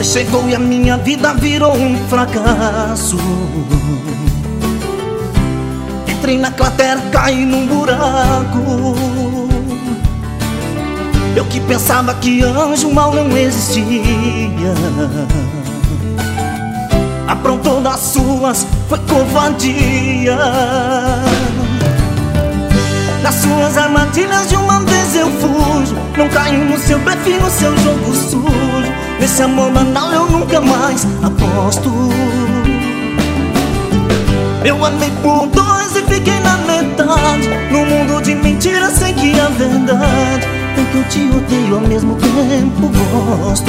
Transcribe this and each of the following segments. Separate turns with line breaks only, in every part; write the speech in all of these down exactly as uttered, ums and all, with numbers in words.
chegou e a minha vida virou um fracasso. Entrei na cratera, caí num buraco. Eu que pensava que anjo mal não existia, aprontou das suas, foi covardia. Das suas armadilhas de uma vez eu fujo, não caio no seu blefe, no seu jogo sujo. Nesse amor banal eu nunca mais aposto. Eu amei por dois e fiquei na metade, no mundo de mentiras sei que é verdade. É que eu te odeio ao mesmo tempo gosto.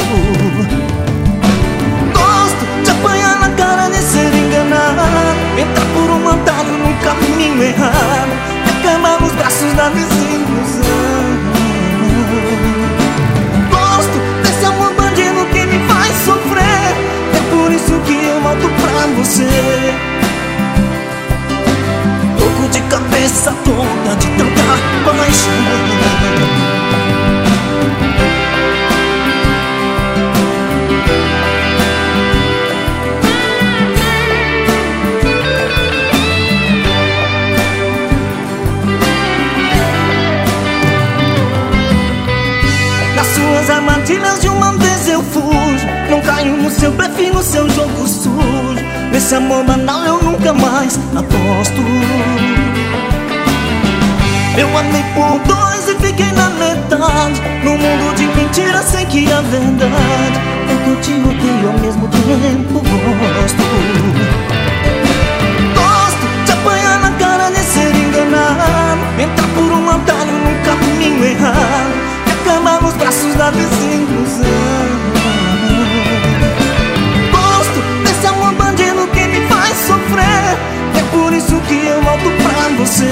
Gosto de apanhar na cara de ser enganado, entrar por um atalho num caminho errado, queimar nos braços da desilusão. Gosto desse amor bandido que me faz sofrer, é por isso que eu volto pra você. Louco de cabeça toda de tanta paixão. Suas armadilhas de uma vez eu fujo, não caio no seu blefe, no seu jogo sujo. Nesse amor banal eu nunca mais aposto. Eu amei por dois e fiquei na metade, no mundo de mentiras sei que é verdade. É que eu te odeio ao mesmo tempo gosto. Gosto de apanhar na cara de ser enganado, entrar por um atalho num caminho errado, queimar nos braços da desilusão. Gosto desse amor bandido que me faz sofrer, é por isso que eu volto pra você.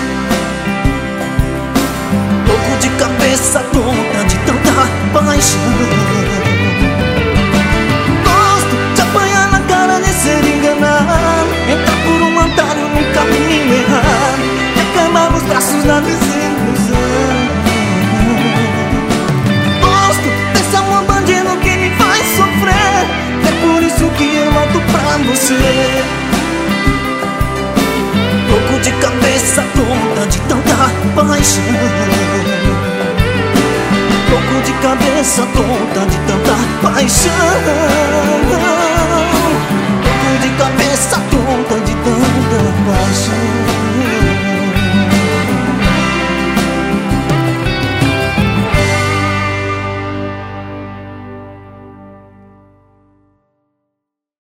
Louco de cabeça tonta de tanta paixão. Gosto de apanhar na cara de ser enganado, entrar por um atalho num caminho errado, queimar nos braços da desilusão. Que eu volto pra você. Louco de cabeça tonta de tanta paixão. Louco de cabeça tonta de tanta paixão.